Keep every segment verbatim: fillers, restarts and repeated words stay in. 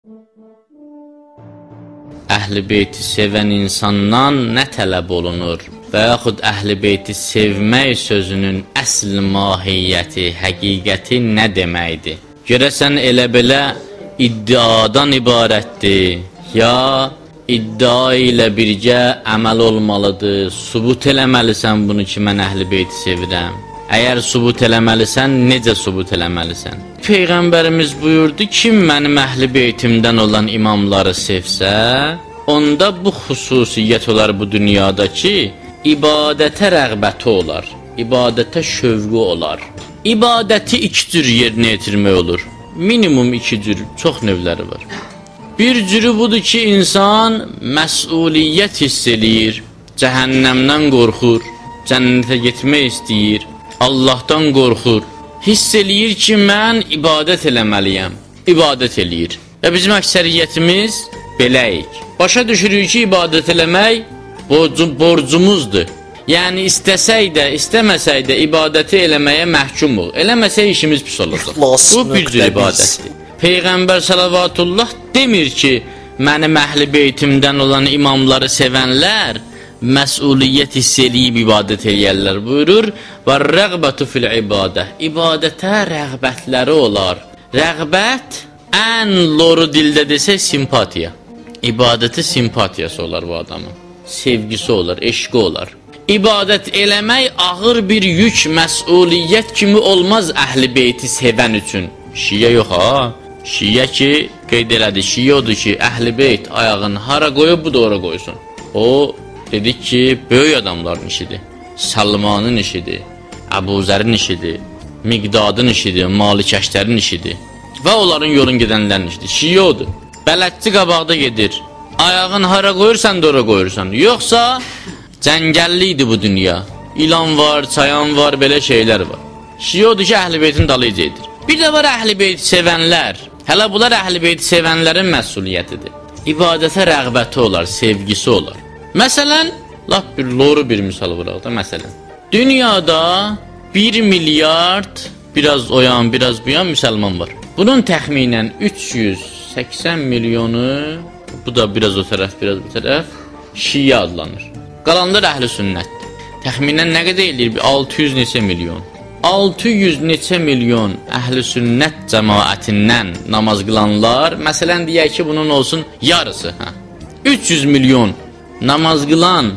Əhl-i beyti sevən insandan nə tələb olunur və yaxud əhl-i beyti sevmək sözünün əsl mahiyyəti, həqiqəti nə deməkdir? Görəsən elə belə iddiadan ibarətdir, ya iddia ilə birgə əməl olmalıdır, subut eləməlisən bunu ki, mən əhl-i beyti sevirəm. Əgər subut eləməlisən, necə subut eləməlisən? Peyğəmbərimiz buyurdu, kim mənim əhl-i beytimdən olan imamları sevsə, onda bu xüsusiyyət olar bu dünyada ki, ibadətə rəğbəti olar, ibadətə şövqü olar. İbadəti iki cür yerinə yetirmək olur. Minimum iki cür, çox növləri var. Bir cürü budur ki, insan məsuliyyət hiss eləyir, cəhənnəmdən qorxur, cənnətə getmək istəyir, Allahdan qorxur, hiss eləyir ki, mən ibadət eləməliyəm, ibadət eləyir. Və bizim əksəriyyətimiz beləyik. Başa düşürük ki, ibadət eləmək borcum, borcumuzdur. Yəni, istəsək də, istəməsək də ibadəti eləməyə məhkumuq. Eləməsək işimiz pis olacaq. Bu bir cür ibadətdir. Peyğəmbər salavatullah demir ki, mənim əhl-i beytimdən olan imamları sevənlər məsuliyyət hiss eləyib ibadət eləyərlər buyurur. Və rəğbətu fil ibadə, ibadətə rəğbətləri olar. Rəğbət ən loru dildə desək simpatiya. İbadəti simpatiyası olar bu adamın, sevgisi olar, eşqi olar. İbadət eləmək ağır bir yük, məsuliyyət kimi olmaz əhl-i beyti sevən üçün. Şiyə yox ha, şiyə ki qeyd elədi, şiyə odur ki, əhl-i beyt ayağını hara qoyub, bu da ora qoysun. O dedik ki, böyük adamların işidir, Salmanın işidir, Əbuzərin işidir, Miqdadın işidir, Malikəşlərin işidir və onların yolun gedənlərin işidir. Şiyə odur, bələdçi qabaqda gedir, ayağın hara qoyursan da ora qoyursan. Yoxsa cəngəllidir bu dünya, ilan var, çayan var, belə şeylər var. Şiyə odur ki, əhl-i beytin dalıcı edir. Bir də var əhl-i beyti sevənlər, hələ bunlar əhl-i beyti sevənlərin məsuliyyətidir. İbadətə rəğbəti olar, sevgisi olar. Məsələn, lap bir loru bir misal vuraq da, məsələn. Dünyada bir milyard, biraz o yan, biraz bu yan müsəlman var. Bunun təxminən üç yüz səksən milyonu, bu da biraz o tərəf, biraz bu tərəf, şiyə adlanır. Qalanlar əhl-i sünnətdir. Təxminən nə qədər eləyir? altı yüz neçə milyon. altı yüz neçə milyon əhl-i sünnət cəmaətindən namaz qılanlar, məsələn, deyək ki, bunun olsun yarısı, hə? üç yüz milyon namaz qılan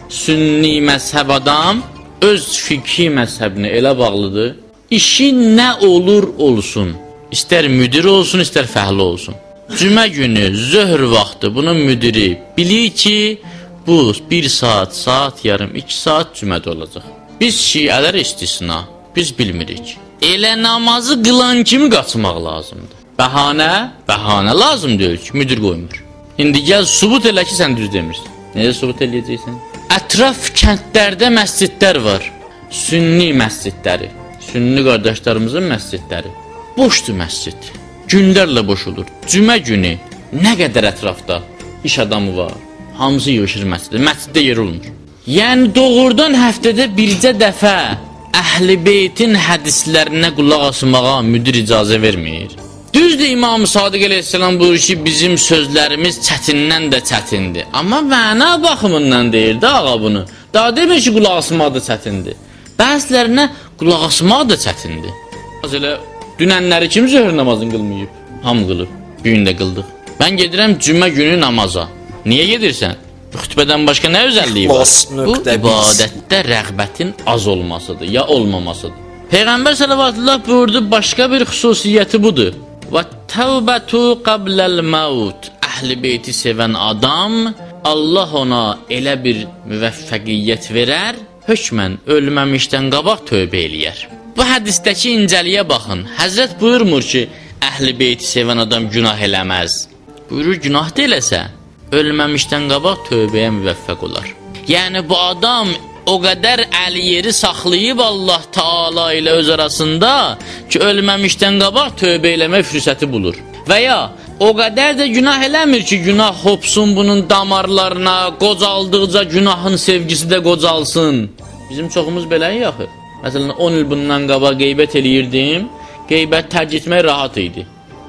sünni məzhəb adam öz fikri məzhəbinə elə bağlıdır. İşi nə olur olsun, istər müdiri olsun, istər fəhli olsun. Cümə günü, zöhr vaxtı bunun müdiri bilir ki, bu bir saat, saat yarım, iki saat cümədə olacaq. Biz şiələr istisna, biz bilmirik. Elə namazı qılan kimi qaçmaq lazımdır. Bəhanə, bəhanə lazım deyil ki, müdir qoymur. İndi gəl, subut elə ki, sən düz demirsən. Necə subut eləyəcəksən? Ətraf kəndlərdə məscidlər var. Sünni məscidləri, sünni qardaşlarımızın məscidləri. Boşdur məscid, günlərlə boş olur. Cümə günü nə qədər ətrafda iş adamı var, hamısı yığışır məsciddə, məsciddə yer olmur. Yəni doğrudan həftədə bircə dəfə əhl-i beytin hədislərinə qulaq asmağa müdir icazə vermir. Düzdür, İmam-ı Sadiq əleyhissalam buyurur ki, bizim sözlərimiz çətindən də çətindir. Amma məna baxımından deyir də ağa bunu. Daha demir ki, qulaq asmaq da çətindir. Bəzilərinə qulaq asmaq da çətindir. Elə dünənləri kim zöhr namazını qılmayıb? Hamı qılıb, gün də qıldıq. Mən gedirəm cümə günü namaza. Niyə gedirsən? Xütbədən başqa nə özəlliyi var? Bu, ibadətdə rəğbətin az olmasıdır, ya olmamasıdır. Peyğəmbər salavatullah buyurdu, başqa bir xüsusiyyəti budur. Və təvbətu qabləl məvd. Əhl-i beyti sevən adam, Allah ona elə bir müvəffəqiyyət verər, hökmən ölməmişdən qabaq tövbə eləyər. Bu hədisdəki incəliyə baxın. Həzrət buyurmur ki, əhl-i beyti sevən adam günah eləməz. Buyurur, günah da eləsə, ölməmişdən qabaq tövbəyə müvəffəq olar. Yəni bu adam o qədər əli yeri saxlayıb Allah Taala ilə öz arasında ki, ölməmişdən qabaq tövbə eləmək fürsəti bulur. Və ya o qədər də günah eləmir ki, günah hopsun bunun damarlarına, qocaldıqca günahın sevgisi də qocalsın. Bizim çoxumuz beləyik axı. Məsələn, on il bundan qabaq qeybət eləyirdim, qeybət tərk etmək rahat idi.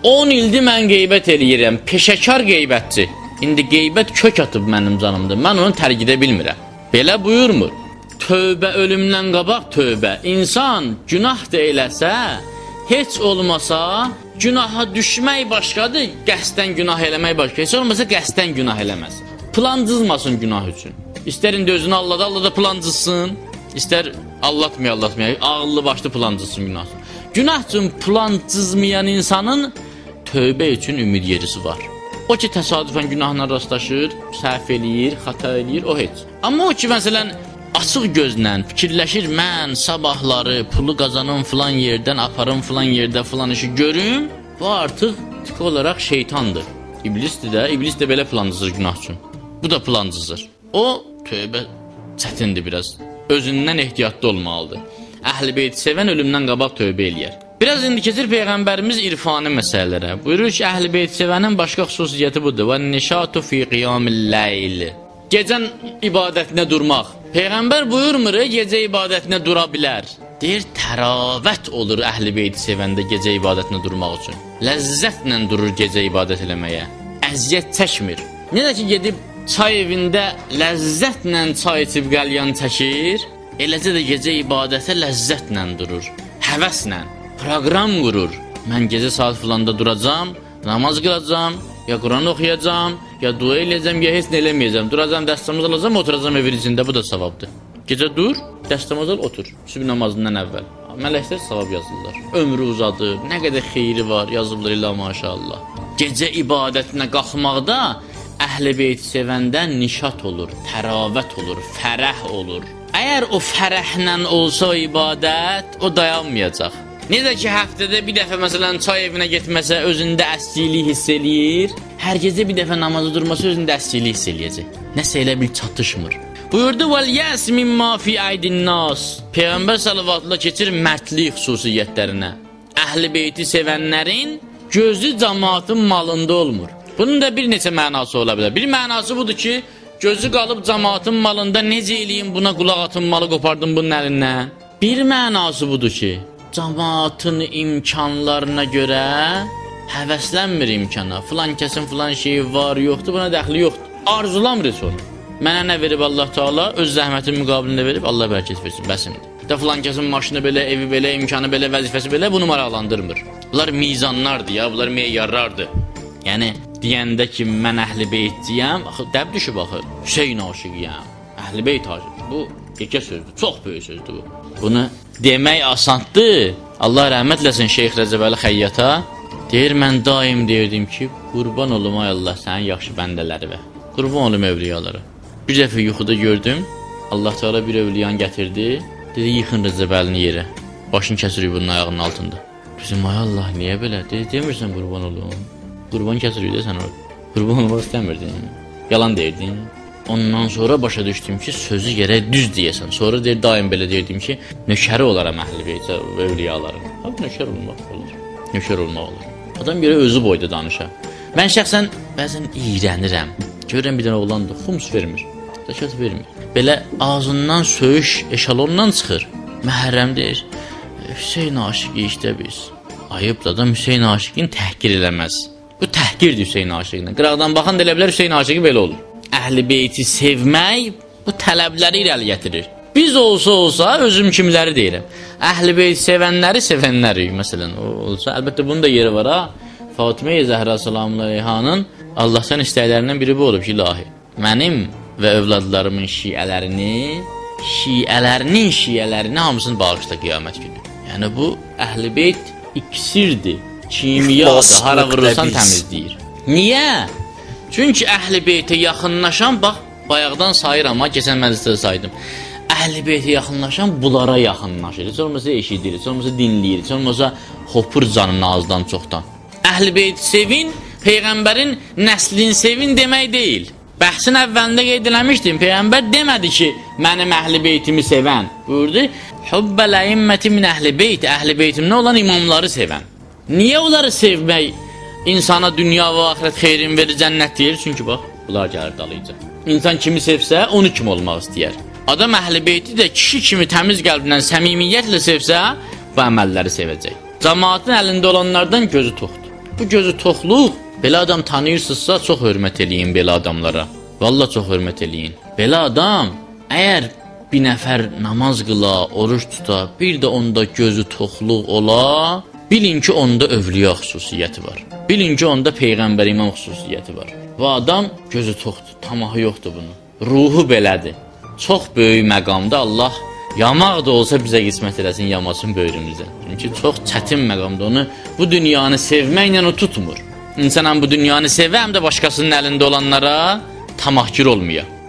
on ildir mən qeybət eləyirəm, peşəkar qeybətçi. İndi qeybət kök atıb mənim canımda, mən onu tərk edə bilmirəm. Belə buyurmur. Tövbə ölümdən qabaq tövbə. İnsan günah da eləsə, heç olmasa günaha düşmək başqadır, qəsdən günah eləmək başqa. Heç olmasa qəsdən günah eləməz. Plan cızmasın günah üçün. İstər indi özünü allada, allada plan cızsın, istər allatmaya, allatmaya, ağıllı başlı plan cızsın günah üçün. Günah üçün plan cızmayan insanın tövbə üçün ümid yerisi var. O ki, təsadüfən günahla rastlaşır, səhv eləyir, xata eləyir, o heç. Amma o ki, məsələn, açıq gözlə fikirləşir, mən sabahları pulu qazanım filan yerdən, aparım filan yerdə filan işi görüm, bu artıq tip olaraq şeytandır. İblisdir də, iblis də belə plan cızır günah üçün. Bu da plan cızır. O, tövbə çətindir biraz. Özündən ehtiyatlı olmalıdır. Əhl-i beyti sevən ölümdən qabaq tövbə eləyər. Biraz indi keçir Peyğəmbərimiz irfani məsələlərə. Buyurur ki, əhl-i beyti sevənin başqa xüsusiyyəti budur. Və nişatu fi qiyamil ləyl. Gecən ibadətinə durmaq. Peyğəmbər buyurmur, gecə ibadətinə dura bilər. Deyir, təravət olur əhl-i beyti sevəndə gecə ibadətinə durmaq üçün. Ləzzətlə durur gecə ibadət eləməyə. Əziyyət çəkmir. Necə ki, gedib çay evində ləzzətlə çay içib qəlyan çəkir, eləcə də gecə ibadətə ləzzətlə durur, həvəslə, proqram qurur. Mən gecə saat filanda duracam, namaz qılacam, ya Quran oxuyacam, ya dua eləyəcəm, ya heç nə eləməyəcəm. Duracam, dəstəmaz alacam, oturacam evin içində, bu da savabdır. Gecə dur, dəstəmaz al, otur, sübh namazından əvvəl. Mələklər savab yazırlar. Ömrü uzadır, nə qədər xeyri var, yazılır ilə maşallah. Gecə ibadətinə qalxmaqda əhl-i beyti sevəndə nişat olur, təravət olur, fərəh olur. Əgər o fərəhlə olsa o ibadət, o dayanmayacaq. Necə ki, həftədə bir dəfə məsələn çay evinə getməsə özündə əslilik hiss eləyir, hər gecə bir dəfə namazı durması özündə əslilik hiss eləyəcək. Nəsə elə bil çatışmır. Buyurdu, وَالْيَأْسِ مِمَّا فِي عَيْدِ النَّاسِ. Peyğəmbər salavatullah keçir mərdlik xüsusiyyətlərinə. Əhl-i beyti sevənlərin gözü cəmaatın malında olmur. Bunun da bir neçə mənası ola bilər. Bir mənası budur ki, gözü qalıb cəmaatın malında necə eləyim, buna qulaq atınmalı, qopardım bunun əlindən. Bir mənası budur ki, cəmaatın imkanlarına görə həvəslənmir imkana. Filan kəsin filan şeyi var, yoxdur, buna dəxli yoxdur. Arzulamır heç onu. Mənə nə verib Allah Teala, öz zəhmətin müqabilində verib, Allah bərəkət versin, bəsimdir. Da filan kəsin maşını belə, evi belə, imkanı belə, vəzifəsi belə, bunu maraqlandırmır. Bunlar mizanlardır ya, bunlar meyyarlardır. Yəni, deyəndə ki, mən əhl-i beytciyəm, dəb düşüb axı, Hüseyin aşıqiyəm, əhl-i beyt aşıq. Bu, yekə sözdür, çox böyük sözdür bu. Bunu demək asandır. Allah rəhmət eləsin Şeyx Rəcəbəli Xəyyata. Deyir, mən daim deyirdim ki, qurban olum ay Allah sənin yaxşı bəndələri və qurban olum evliyaları. Bir dəfə yuxuda gördüm, Allah Teala bir evliyan gətirdi, dedi, yıxın Rəcəbəlini yerə, başını kəsirik bunun ayağının altında. Bizim, ay Allah, niyə belə? Dedi, demirsən qurban olum. Qurban kəsirik də sən orada. Qurban olmaq istəmirdin, yalan deyirdin. Ondan sonra başa düşdüm ki, sözü gərək düz deyəsən. Sonra deyir, daim belə deyirdim ki, nökəri olaram əhl-i beytə və evliyaların. Abi, nökər olmaq olur. Nökər olmaq olur. Adam görə özü boyda danışa. Mən şəxsən bəzən iyrənirəm. Görürəm bir dənə oğlandır, xums vermir, zəkat vermir. Belə ağzından söyüş eşalondan çıxır. Məhərrəm deyir, Hüseyin aşıqı işdə biz. Ayıb da adam Hüseyin aşıqını təhqir eləməz. Bu təhqirdir Hüseyin aşıqına. Qıraqdan baxan da elə bilər Hüseyin aşıqı belə olur. Əhl-i beyti sevmək bu tələbləri irəli gətirir. Biz olsa olsa özüm kimləri deyirəm. Əhl-i beyti sevənləri sevənləri məsələn o olsa. Əlbəttə bunun da yeri var ha. Fatimə-i Zəhra salamünəleyhanın Allahdan istəklərindən biri bu olub ki, ilahi. Mənim və övladlarımın şiələrini, şiələrinin şiələrini hamısını bağışla qiyamət günü. Yəni bu əhl-i beyt iksirdir, kimiyadır, hara vurursan təmizləyir. Niyə? Çünki əhl-i beytə yaxınlaşan, bax, bayaqdan sayıram ha, keçən məclisdə saydım. Əhl-i beytə yaxınlaşan bunlara yaxınlaşır. Heç olmasa eşidir, heç olmasa dinləyir, heç olmasa hopur canını azdan çoxdan. Əhl-i beyti sevin, Peyğəmbərin nəslin sevin demək deyil. Bəhsin əvvəlində qeyd eləmişdim, Peyğəmbər demədi ki, mənim əhl-i beytimi sevən. Buyurdu, Hubbəl əimməti min əhl-i beyt, əhl-i beytimdə olan imamları sevən. Niyə onları sevmək insana dünya və axirət xeyrin verir, cənnət deyir? Çünki bax, bunlar gəlir dalıca. İnsan kimi sevsə, onu kimi olmaq istəyər. Adam əhl-i beyti də kişi kimi təmiz qəlbindən, səmimiyyətlə sevsə, bu əməlləri sevəcək. Cəmaatın əlində olanlardan gözü toxdur. bu gözü toxluq, belə adam tanıyırsınızsa çox hörmət eləyin belə adamlara. Vallahi çox hörmət eləyin. Belə adam əgər bir nəfər namaz qıla, oruç tuta, bir də onda gözü toxluq ola, bilin ki, onda övliya xüsusiyyəti var. Bilin ki, onda Peyğəmbər İmam xüsusiyyəti var. Və adam gözü toxdur, tamahı yoxdur bunun. Ruhu belədir. Çox böyük məqamda Allah yamaq da olsa bizə qismət eləsin, yamasın böyrümüzə. Çünki çox çətin məqamda onu bu dünyanı sevməklə o tutmur. İnsan həm bu dünyanı sevə, həm də başqasının əlində olanlara tamahkir olmuyor.